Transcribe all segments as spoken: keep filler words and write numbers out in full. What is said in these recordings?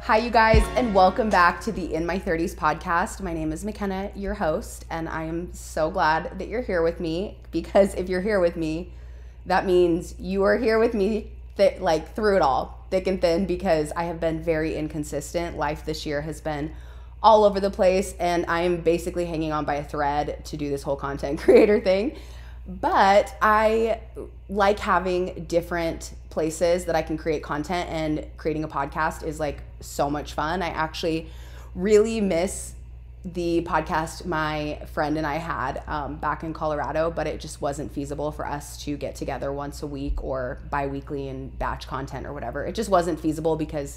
Hi, you guys, and welcome back to the In My thirties podcast. My name is McKenna, your host, and I am so glad that you're here with me, because if you're here with me, that means you are here with me th- like through it all, thick and thin, because I have been very inconsistent. Life this year has been all over the place, and I am basically hanging on by a thread to do this whole content creator thing. But I like having different places that I can create content, and creating a podcast is like so much fun. I actually really miss the podcast my friend and I had um, back in Colorado, but it just wasn't feasible for us to get together once a week or bi-weekly and batch content or whatever. It just wasn't feasible because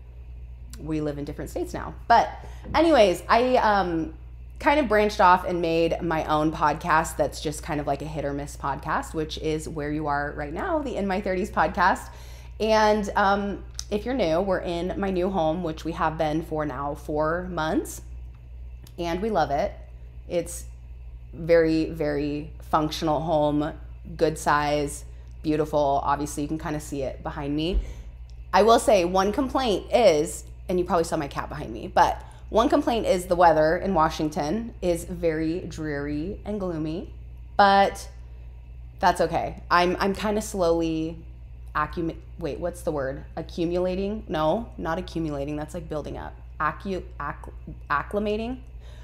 we live in different states now. But anyways, I um, kind of branched off and made my own podcast that's just kind of like a hit or miss podcast, which is where you are right now, the In My thirties podcast. And um, if you're new, we're in my new home, which we have been for now four months, and we love it. It's very, very functional home, good size, beautiful. Obviously, you can kind of see it behind me. I will say one complaint is, and you probably saw my cat behind me, but one complaint is the weather in Washington is very dreary and gloomy, but that's okay. I'm I'm kind of slowly accu- wait, what's the word? Accumulating? No, not accumulating. That's like building up. Accu- acc- acclimating?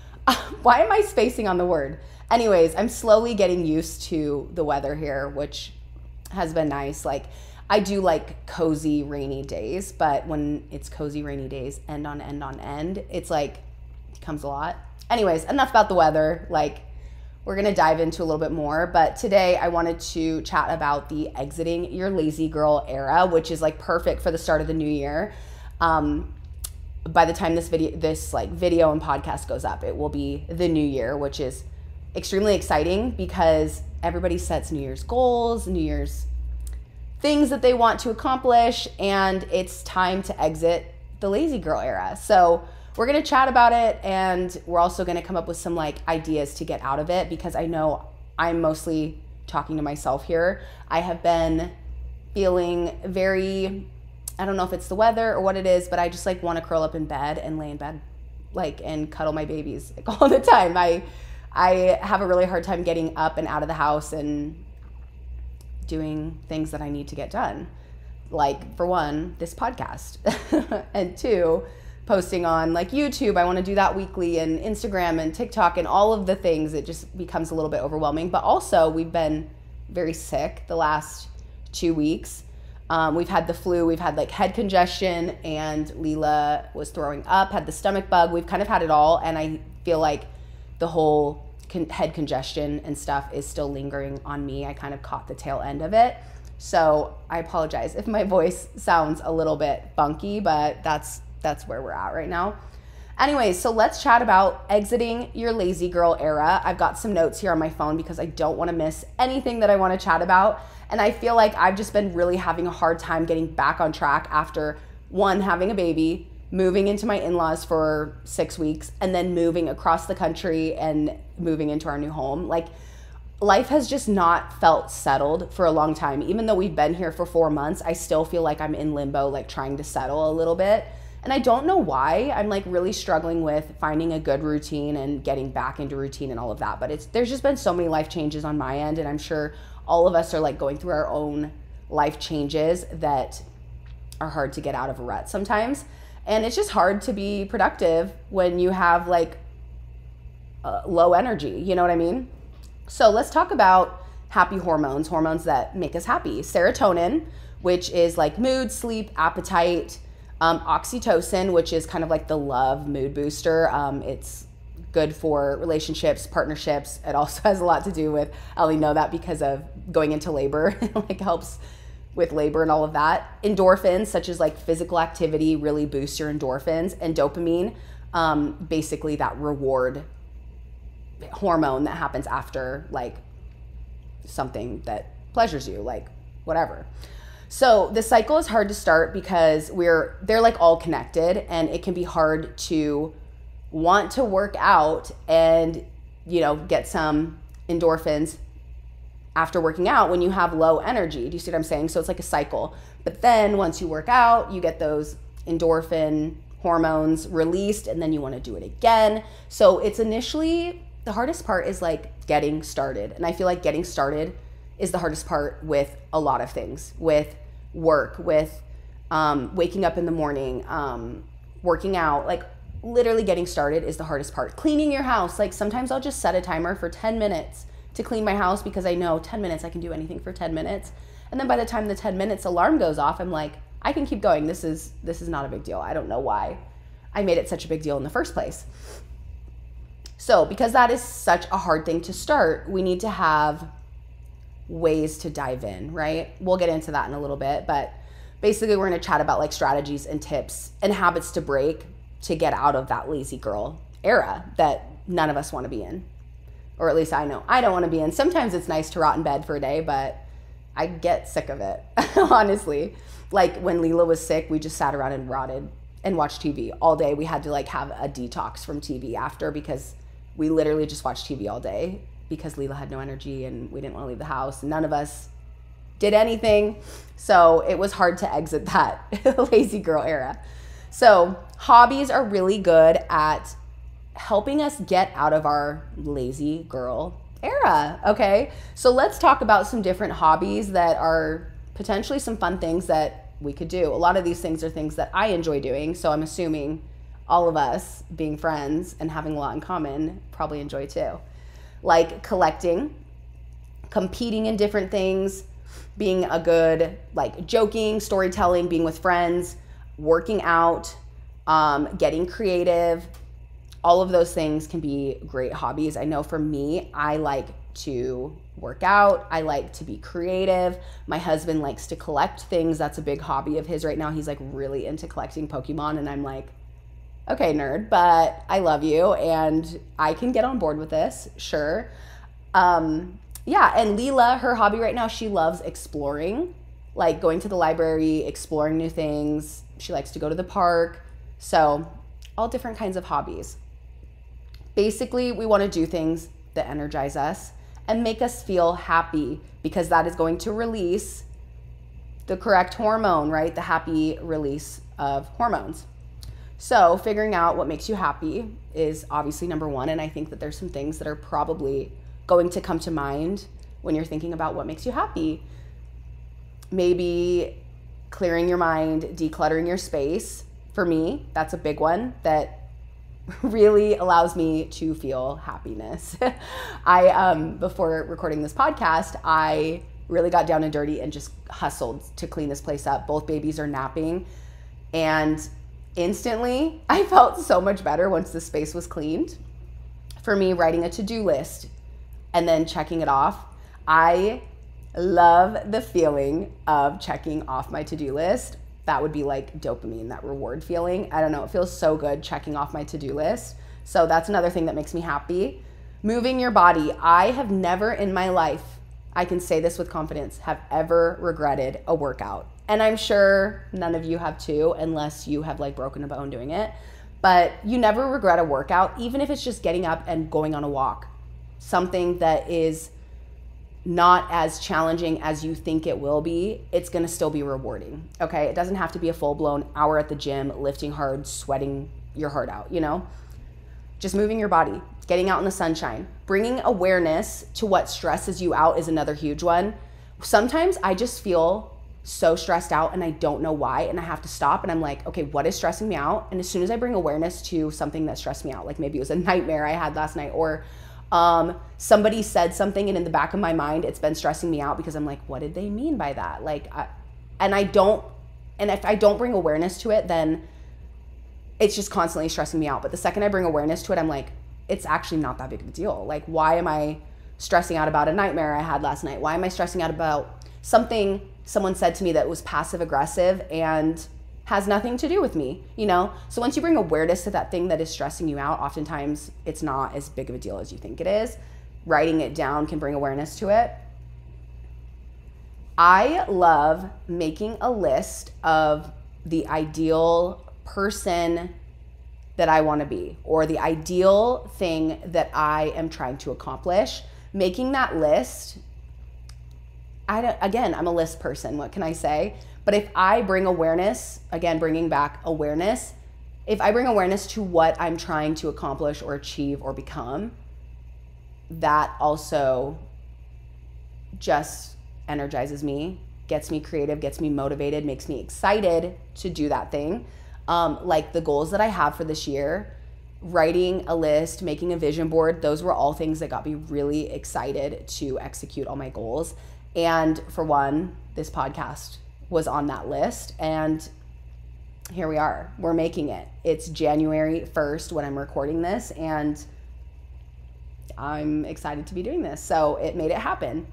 Why am I spacing on the word? Anyways, I'm slowly getting used to the weather here, which has been nice. Like, I do like cozy rainy days, but when it's cozy rainy days, end on end on end, it's like, it comes a lot. Anyways, enough about the weather. Like, we're gonna dive into a little bit more, but today I wanted to chat about the exiting your lazy girl era, which is like perfect for the start of the new year. Um, by the time this video, this like video and podcast goes up, it will be the new year, which is extremely exciting because everybody sets New Year's goals, New Year's things that they want to accomplish, and it's time to exit the lazy girl era. So we're gonna chat about it, and we're also gonna come up with some like ideas to get out of it, because I know I'm mostly talking to myself here. I have been feeling very, I don't know if it's the weather or what it is, but I just like want to curl up in bed and lay in bed like and cuddle my babies like all the time. I I have a really hard time getting up and out of the house and doing things that I need to get done. Like, for one, this podcast. And two, posting on like YouTube. I want to do that weekly, and Instagram and TikTok and all of the things. It just becomes a little bit overwhelming. But also, we've been very sick the last two weeks. Um, we've had the flu, we've had like head congestion, and Leela was throwing up, had the stomach bug. We've kind of had it all, and I feel like the whole con- head congestion and stuff is still lingering on me. I kind of caught the tail end of it. So I apologize if my voice sounds a little bit funky, but that's that's where we're at right now. Anyways, so let's chat about exiting your lazy girl era. I've got some notes here on my phone because I don't want to miss anything that I want to chat about. And I feel like I've just been really having a hard time getting back on track after, one, having a baby, moving into my in-laws for six weeks, and then moving across the country and moving into our new home. Like, life has just not felt settled for a long time. Even though we've been here for four months, I still feel like I'm in limbo, like trying to settle a little bit. And I don't know why. I'm like really struggling with finding a good routine and getting back into routine and all of that. But it's there's just been so many life changes on my end, and I'm sure all of us are like going through our own life changes that are hard to get out of a rut sometimes. And it's just hard to be productive when you have like uh, low energy, you know what I mean? So let's talk about happy hormones, hormones that make us happy. Serotonin, which is like mood, sleep, appetite. Um, oxytocin, which is kind of like the love mood booster. Um, it's good for relationships, partnerships. It also has a lot to do with, I only know that because of going into labor. It like helps with labor and all of that. Endorphins, such as like physical activity, really boost your endorphins. And dopamine, um, basically that reward hormone that happens after like something that pleasures you, like whatever. So the cycle is hard to start because we're they're like all connected, and it can be hard to want to work out and, you know, get some endorphins after working out when you have low energy. Do you see what I'm saying? So it's like a cycle. But then once you work out, you get those endorphin hormones released, and then you want to do it again. So it's initially, the hardest part is like getting started. And I feel like getting started is the hardest part with a lot of things, with work, with um, waking up in the morning, um, working out, like literally getting started is the hardest part. Cleaning your house, like sometimes I'll just set a timer for ten minutes to clean my house because I know ten minutes, I can do anything for ten minutes. And then by the time the ten minutes alarm goes off, I'm like, I can keep going. This is this is not a big deal. I don't know why I made it such a big deal in the first place. So because that is such a hard thing to start, we need to have ways to dive in, right? We'll get into that in a little bit, but basically we're going to chat about like strategies and tips and habits to break to get out of that lazy girl era that none of us want to be in. Or at least I know I don't want to be in. Sometimes it's nice to rot in bed for a day, but I get sick of it, honestly. Like when Leela was sick, we just sat around and rotted and watched T V all day. We had to like have a detox from T V after because we literally just watched T V all day because Leela had no energy and we didn't want to leave the house. None of us did anything. So it was hard to exit that lazy girl era. So hobbies are really good at helping us get out of our lazy girl era, okay? So let's talk about some different hobbies that are potentially some fun things that we could do. A lot of these things are things that I enjoy doing, so I'm assuming all of us being friends and having a lot in common probably enjoy too. Like collecting, competing in different things, being a good, like joking, storytelling, being with friends, working out, um, getting creative. All of those things can be great hobbies. I know for me, I like to work out. I like to be creative. My husband likes to collect things. That's a big hobby of his right now. He's like really into collecting Pokemon, and I'm like, okay, nerd, but I love you and I can get on board with this, sure. Um, yeah, and Leela, her hobby right now, she loves exploring, like going to the library, exploring new things. She likes to go to the park. So all different kinds of hobbies. Basically, we want to do things that energize us and make us feel happy because that is going to release the correct hormone, right? The happy release of hormones. So figuring out what makes you happy is obviously number one. And I think that there's some things that are probably going to come to mind when you're thinking about what makes you happy. Maybe clearing your mind, decluttering your space. For me, that's a big one that really allows me to feel happiness. I, um, before recording this podcast, I really got down and dirty and just hustled to clean this place up. Both babies are napping, and instantly I felt so much better once the space was cleaned. For me, writing a to-do list and then checking it off, I love the feeling of checking off my to-do list. That would be like dopamine, that reward feeling. I don't know, it feels so good checking off my to-do list. So that's another thing that makes me happy. Moving your body. I have never in my life, I can say this with confidence, have ever regretted a workout. And I'm sure none of you have too, unless you have like broken a bone doing it. But you never regret a workout, even if it's just getting up and going on a walk. Something that is not as challenging as you think it will be, it's gonna still be rewarding, okay? It doesn't have to be a full-blown hour at the gym, lifting hard, sweating your heart out, you know? Just moving your body, getting out in the sunshine. Bringing awareness to what stresses you out is another huge one. Sometimes I just feel so stressed out and I don't know why, and I have to stop and I'm like, okay, what is stressing me out? And as soon as I bring awareness to something that stressed me out, like maybe it was a nightmare I had last night, or um, somebody said something and in the back of my mind, it's been stressing me out because I'm like, what did they mean by that? Like, I, and I don't, and if I don't bring awareness to it, then it's just constantly stressing me out. But the second I bring awareness to it, I'm like, it's actually not that big of a deal. Like, why am I stressing out about a nightmare I had last night? Why am I stressing out about something someone said to me that was passive aggressive and has nothing to do with me, you know? So once you bring awareness to that thing that is stressing you out, oftentimes it's not as big of a deal as you think it is. Writing it down can bring awareness to it. I love making a list of the ideal person that I want to be, or the ideal thing that I am trying to accomplish. Making that list, I don't, again, I'm a list person, what can I say? But if I bring awareness, again, bringing back awareness, if I bring awareness to what I'm trying to accomplish or achieve or become, that also just energizes me, gets me creative, gets me motivated, makes me excited to do that thing. Um, like the goals that I have for this year, writing a list, making a vision board, those were all things that got me really excited to execute all my goals. And for one, this podcast was on that list, and here we are. We're making it. It's January first when I'm recording this, and I'm excited to be doing this. So it made it happen.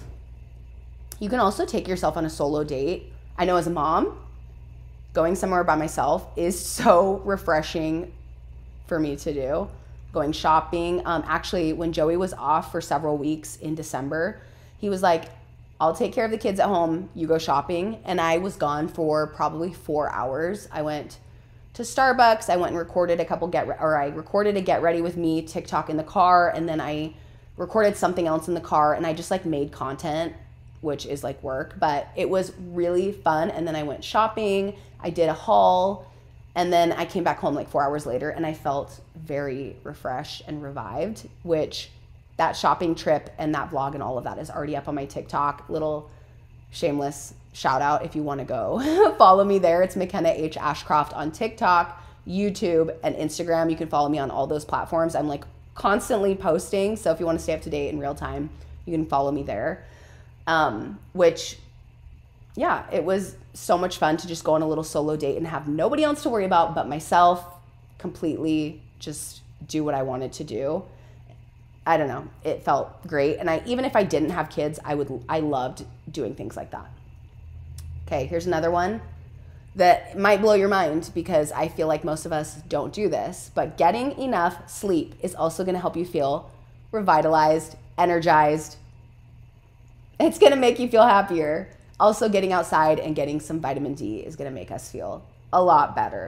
You can also take yourself on a solo date. I know as a mom, going somewhere by myself is so refreshing for me to do. Going shopping. Um, actually, when Joey was off for several weeks in December, he was like, I'll take care of the kids at home, you go shopping. And I was gone for probably four hours. I went to Starbucks. I went and recorded a couple get, re- or I recorded a get ready with me TikTok in the car. And then I recorded something else in the car, and I just like made content, which is like work, but it was really fun. And then I went shopping, I did a haul, and then I came back home like four hours later, and I felt very refreshed and revived, which that shopping trip and that vlog and all of that is already up on my TikTok. Little shameless shout out if you want to go follow me there. It's McKenna H. Ashcroft on TikTok, YouTube, and Instagram. You can follow me on all those platforms. I'm like constantly posting, so if you want to stay up to date in real time, you can follow me there. Um, which, yeah, it was so much fun to just go on a little solo date and have nobody else to worry about but myself, completely just do what I wanted to do. I don't know. It felt great. And I, even if I didn't have kids, I would, I loved doing things like that. Okay, here's another one that might blow your mind because I feel like most of us don't do this, but getting enough sleep is also going to help you feel revitalized, energized. It's going to make you feel happier. Also, getting outside and getting some vitamin D is going to make us feel a lot better.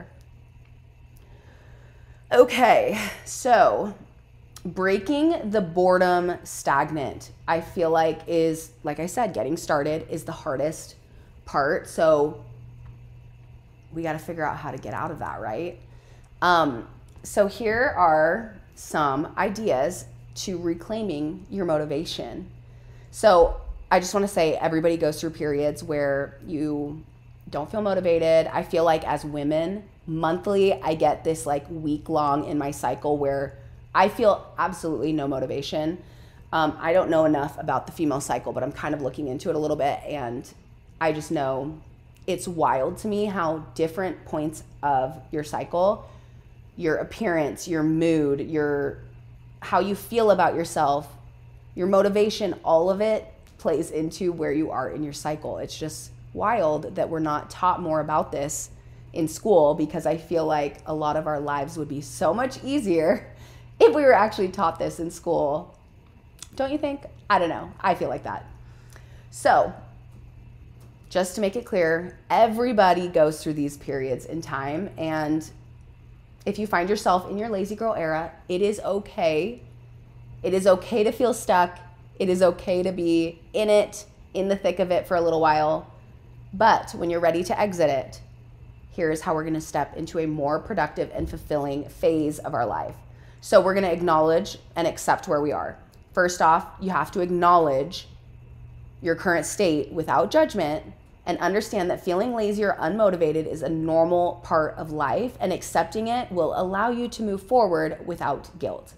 Okay, so breaking the boredom stagnant, I feel like is, like I said, getting started is the hardest part. So we got to figure out how to get out of that, right? Um, so here are some ideas to reclaiming your motivation. So I just want to say everybody goes through periods where you don't feel motivated. I feel like as women, monthly, I get this like week long in my cycle where I feel absolutely no motivation. Um, I don't know enough about the female cycle, but I'm kind of looking into it a little bit. And I just know it's wild to me how different points of your cycle, your appearance, your mood, your how you feel about yourself, your motivation, all of it plays into where you are in your cycle. It's just wild that we're not taught more about this in school, because I feel like a lot of our lives would be so much easier if we were actually taught this in school. Don't you think? I don't know. I feel like that. So just to make it clear, everybody goes through these periods in time. And if you find yourself in your lazy girl era, it is okay. It is okay to feel stuck. It is okay to be in it, in the thick of it for a little while. But when you're ready to exit it, here's how we're going to step into a more productive and fulfilling phase of our life. So we're going to acknowledge and accept where we are. First off, you have to acknowledge your current state without judgment and understand that feeling lazy or unmotivated is a normal part of life, and accepting it will allow you to move forward without guilt.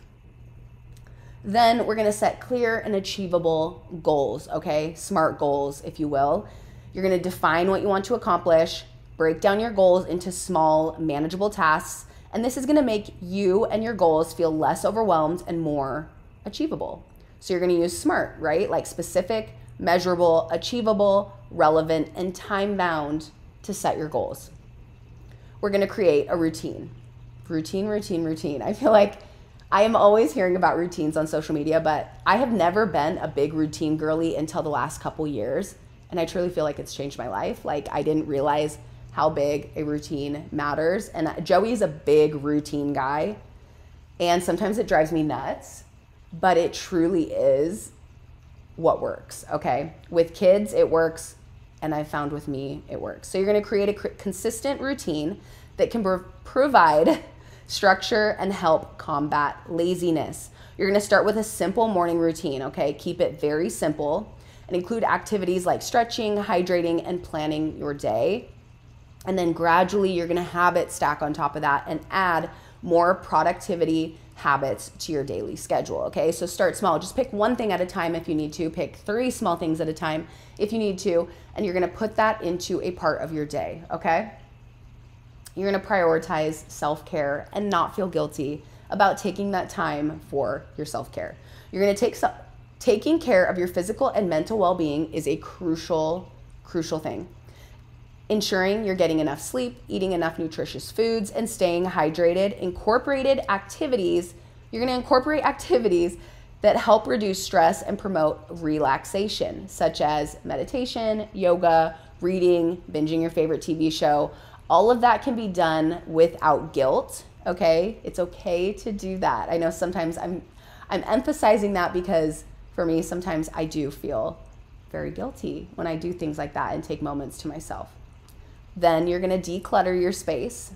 Then we're going to set clear and achievable goals, okay? SMART goals, if you will. You're going to define what you want to accomplish, break down your goals into small, manageable tasks, and this is going to make you and your goals feel less overwhelmed and more achievable. So you're going to use SMART, right? Like specific, measurable, achievable, relevant, and time-bound to set your goals. We're going to create a routine. Routine, routine, routine. I feel like I am always hearing about routines on social media, but I have never been a big routine girly until the last couple years. And I truly feel like it's changed my life. Like I didn't realize how big a routine matters. And Joey's a big routine guy. And sometimes it drives me nuts, but it truly is what works, okay? With kids, it works. And I've found with me, it works. So you're gonna create a consistent routine that can pro- provide structure and help combat laziness. You're going to start with a simple morning routine, okay? Keep it very simple and include activities like stretching, hydrating, and planning your day. And then gradually you're going to habit stack on top of that and add more productivity habits to your daily schedule, okay? So start small. Just pick one thing at a time if you need to. Pick three small things at a time if you need to, and you're going to put that into a part of your day, okay? You're going to prioritize self-care and not feel guilty about taking that time for your self-care. You're going to take some, taking care of your physical and mental well-being is a crucial, crucial thing. Ensuring you're getting enough sleep, eating enough nutritious foods, and staying hydrated. Incorporated activities, you're going to incorporate activities that help reduce stress and promote relaxation, such as meditation, yoga, reading, binging your favorite T V show. All of that can be done without guilt, okay? It's okay to do that. I know sometimes I'm I'm emphasizing that because for me, sometimes I do feel very guilty when I do things like that and take moments to myself. Then you're going to declutter your space.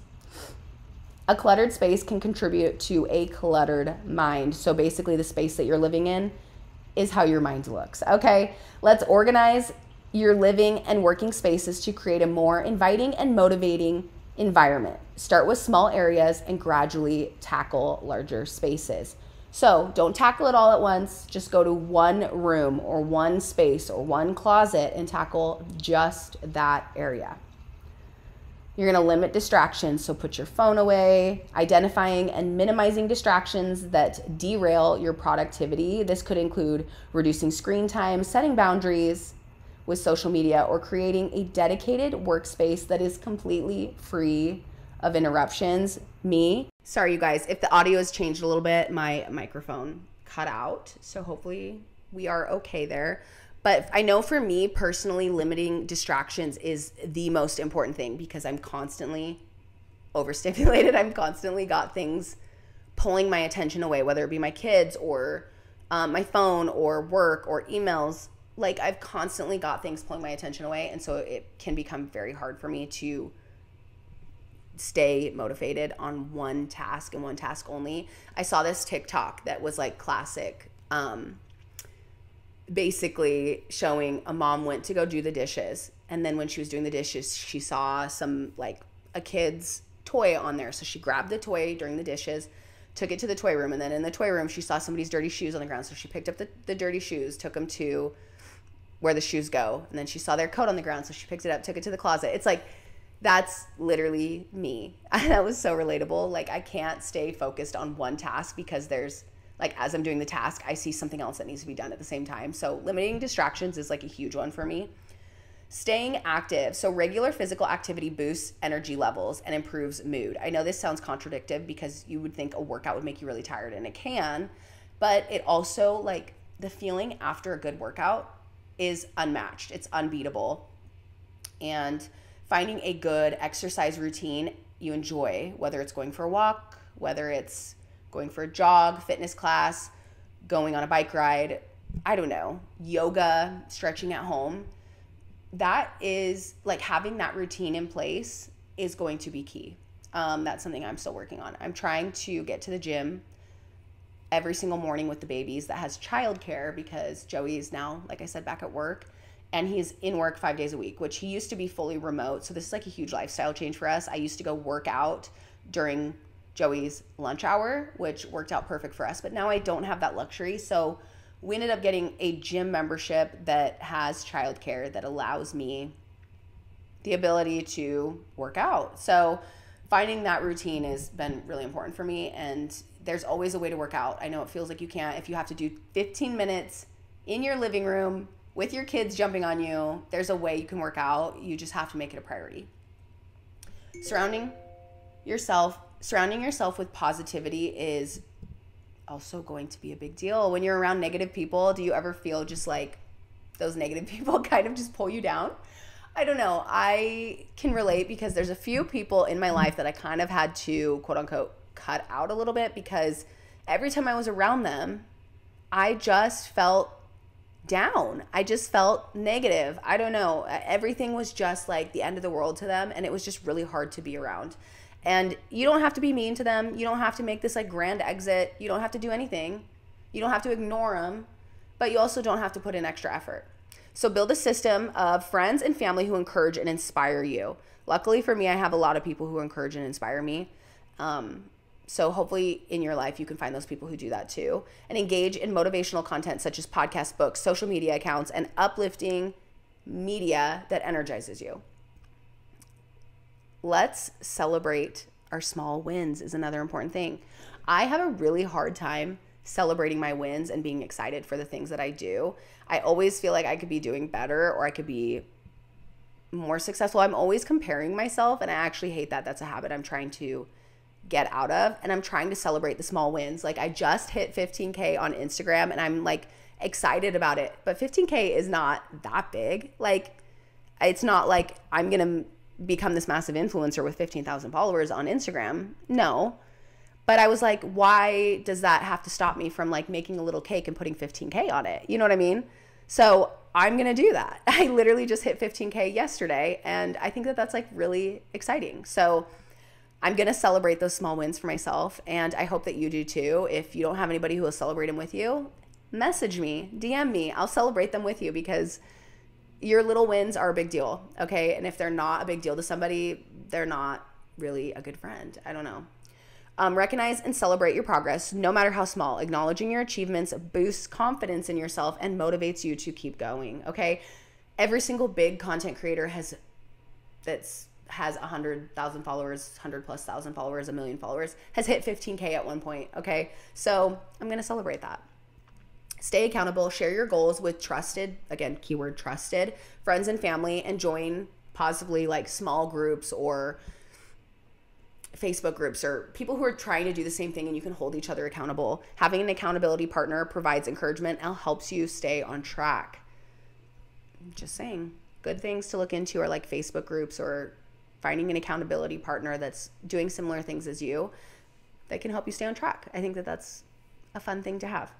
A cluttered space can contribute to a cluttered mind. So basically the space that you're living in is how your mind looks, okay? Let's organize your living and working spaces to create a more inviting and motivating environment. Start with small areas and gradually tackle larger spaces. So don't tackle it all at once. Just go to one room or one space or one closet and tackle just that area. You're going to limit distractions, so put your phone away, identifying and minimizing distractions that derail your productivity. This could include reducing screen time, setting boundaries with social media, or creating a dedicated workspace that is completely free of interruptions. Me, sorry you guys, if the audio has changed a little bit, my microphone cut out, so hopefully we are okay there. But I know for me personally, limiting distractions is the most important thing because I'm constantly overstimulated. I'm constantly got things pulling my attention away, whether it be my kids or um, my phone or work or emails. Like I've constantly got things pulling my attention away. And so it can become very hard for me to stay motivated on one task and one task only. I saw this TikTok that was like classic, um, basically showing a mom went to go do the dishes, and then when she was doing the dishes she saw some like a kid's toy on there, so she grabbed the toy during the dishes, took it to the toy room, and then in the toy room she saw somebody's dirty shoes on the ground, so she picked up the, the dirty shoes, took them to where the shoes go, and then she saw their coat on the ground, so she picked it up, took it to the closet. It's like that's literally me. That was so relatable. Like I can't stay focused on one task because there's like as I'm doing the task, I see something else that needs to be done at the same time. So limiting distractions is like a huge one for me. Staying active. So regular physical activity boosts energy levels and improves mood. I know this sounds contradictory because you would think a workout would make you really tired, and it can, but it also, like, the feeling after a good workout is unmatched. It's unbeatable. And finding a good exercise routine you enjoy, whether it's going for a walk, whether it's going for a jog, fitness class, going on a bike ride, I don't know, yoga, stretching at home, that is like having that routine in place is going to be key. Um, that's something I'm still working on. I'm trying to get to the gym every single morning with the babies that has childcare because Joey is now, like I said, back at work, and he's in work five days a week, which he used to be fully remote. So this is like a huge lifestyle change for us. I used to go work out during Joey's lunch hour, which worked out perfect for us. But now I don't have that luxury. So we ended up getting a gym membership that has childcare that allows me the ability to work out. So finding that routine has been really important for me. And there's always a way to work out. I know it feels like you can't. If you have to do fifteen minutes in your living room with your kids jumping on you, there's a way you can work out. You just have to make it a priority. Surrounding yourself Surrounding yourself with positivity is also going to be a big deal. When you're around negative people, do you ever feel just like those negative people kind of just pull you down? I don't know. I can relate because there's a few people in my life that I kind of had to, quote unquote, cut out a little bit because every time I was around them, I just felt down. I just felt negative. I don't know. Everything was just like the end of the world to them, and it was just really hard to be around. And you don't have to be mean to them. You don't have to make this like grand exit. You don't have to do anything. You don't have to ignore them, but you also don't have to put in extra effort. So build a system of friends and family who encourage and inspire you. Luckily for me, I have a lot of people who encourage and inspire me. Um, so hopefully in your life, you can find those people who do that too. And engage in motivational content such as podcasts, books, social media accounts, and uplifting media that energizes you. Let's celebrate our small wins is another important thing. I have a really hard time celebrating my wins and being excited for the things that I do. I always feel like I could be doing better or I could be more successful. I'm always comparing myself, and I actually hate that. That's a habit I'm trying to get out of, and I'm trying to celebrate the small wins. Like I just hit fifteen K on Instagram and I'm like excited about it, but fifteen K is not that big. Like it's not like I'm gonna become this massive influencer with fifteen thousand followers on Instagram. No. But I was like, why does that have to stop me from like making a little cake and putting fifteen K on it? You know what I mean? So I'm going to do that. I literally just hit fifteen K yesterday, and I think that that's like really exciting. So I'm going to celebrate those small wins for myself, and I hope that you do too. If you don't have anybody who will celebrate them with you, message me, D M me. I'll celebrate them with you because your little wins are a big deal, okay? And if they're not a big deal to somebody, they're not really a good friend. I don't know. Um, recognize and celebrate your progress, no matter how small. Acknowledging your achievements boosts confidence in yourself and motivates you to keep going, okay? Every single big content creator has that's has one hundred thousand followers, one hundred plus thousand followers, a million followers, has hit fifteen K at one point, okay? So I'm going to celebrate that. Stay accountable, share your goals with trusted, again, keyword trusted, friends and family, and join possibly like small groups or Facebook groups or people who are trying to do the same thing, and you can hold each other accountable. Having an accountability partner provides encouragement and helps you stay on track. Just saying, good things to look into are like Facebook groups or finding an accountability partner that's doing similar things as you that can help you stay on track. I think that that's a fun thing to have.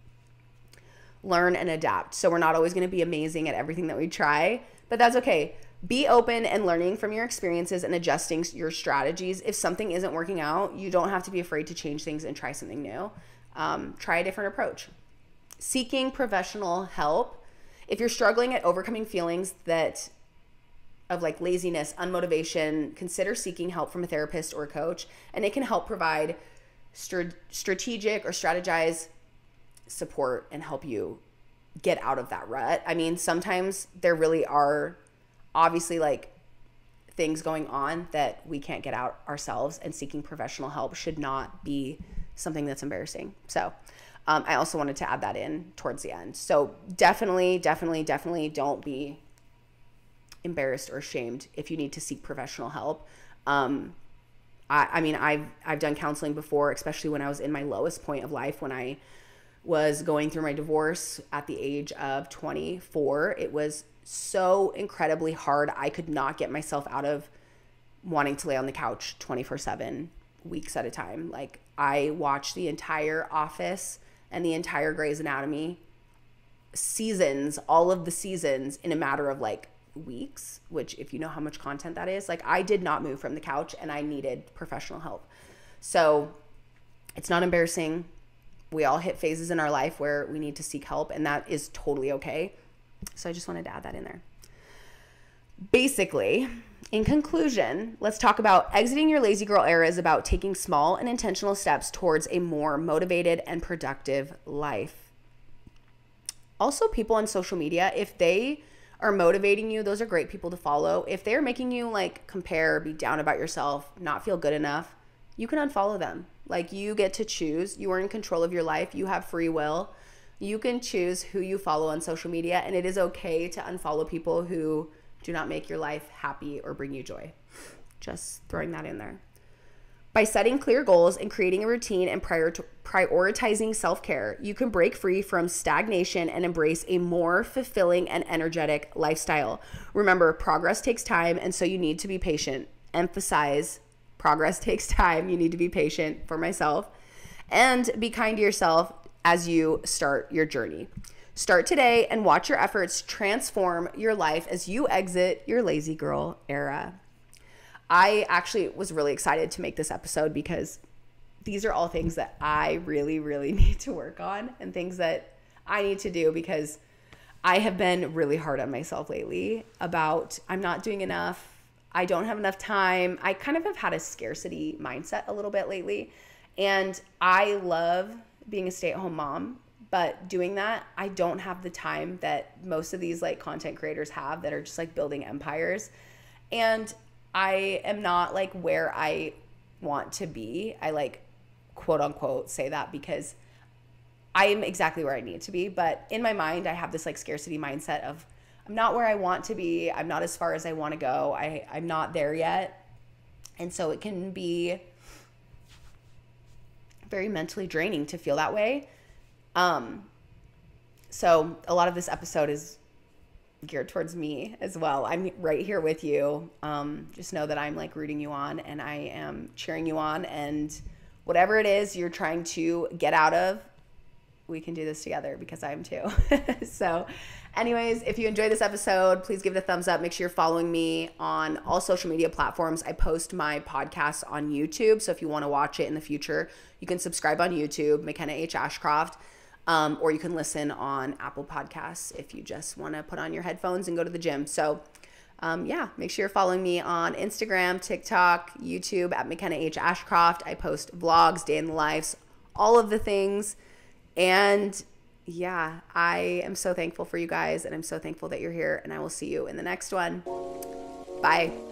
Learn and adapt. So we're not always going to be amazing at everything that we try, but that's okay. Be open and learning from your experiences and adjusting your strategies. If something isn't working out, you don't have to be afraid to change things and try something new. Um, try a different approach. Seeking professional help. If you're struggling at overcoming feelings that of like laziness, unmotivation, consider seeking help from a therapist or a coach, and it can help provide st- strategic or strategize support and help you get out of that rut. I mean, sometimes there really are obviously like things going on that we can't get out ourselves, and seeking professional help should not be something that's embarrassing. So um, I also wanted to add that in towards the end. So definitely, definitely, definitely don't be embarrassed or ashamed if you need to seek professional help. Um, I, I mean, I've, I've done counseling before, especially when I was in my lowest point of life, when I was going through my divorce at the age of twenty-four. It was so incredibly hard. I could not get myself out of wanting to lay on the couch twenty-four seven weeks at a time. Like I watched the entire Office and the entire Grey's Anatomy seasons, all of the seasons in a matter of like weeks, which if you know how much content that is, like I did not move from the couch and I needed professional help. So it's not embarrassing. We all hit phases in our life where we need to seek help, and that is totally okay. So I just wanted to add that in there. Basically, in conclusion, let's talk about exiting your lazy girl era is about taking small and intentional steps towards a more motivated and productive life. Also, people on social media, if they are motivating you, those are great people to follow. If they're making you like compare, be down about yourself, not feel good enough, you can unfollow them. Like you get to choose. You are in control of your life. You have free will. You can choose who you follow on social media, and it is okay to unfollow people who do not make your life happy or bring you joy. Just throwing that in there. By setting clear goals and creating a routine and prior prioritizing self-care, you can break free from stagnation and embrace a more fulfilling and energetic lifestyle. Remember, progress takes time, and so you need to be patient. Emphasize progress takes time. You need to be patient for myself, and be kind to yourself as you start your journey. Start today and watch your efforts transform your life as you exit your lazy girl era. I actually was really excited to make this episode because these are all things that I really, really need to work on and things that I need to do because I have been really hard on myself lately about I'm not doing enough. I don't have enough time. I kind of have had a scarcity mindset a little bit lately. And I love being a stay-at-home mom, but doing that, I don't have the time that most of these like content creators have that are just like building empires. And I am not like where I want to be. I like quote unquote say that because I am exactly where I need to be. But in my mind, I have this like scarcity mindset of I'm not where I want to be. I'm not as far as I want to go. I, I'm not there yet. And so it can be very mentally draining to feel that way. Um, so a lot of this episode is geared towards me as well. I'm right here with you. Um, just know that I'm like rooting you on and I am cheering you on, and whatever it is you're trying to get out of, we can do this together because I am too. So anyways, if you enjoyed this episode, please give it a thumbs up. Make sure you're following me on all social media platforms. I post my podcast on YouTube. So if you want to watch it in the future, you can subscribe on YouTube, McKenna H. Ashcroft. Um, or you can listen on Apple Podcasts if you just want to put on your headphones and go to the gym. So um, yeah, make sure you're following me on Instagram, TikTok, YouTube at McKenna H. Ashcroft. I post vlogs, day in the lives, all of the things. And yeah, I am so thankful for you guys, and I'm so thankful that you're here, and I will see you in the next one. Bye.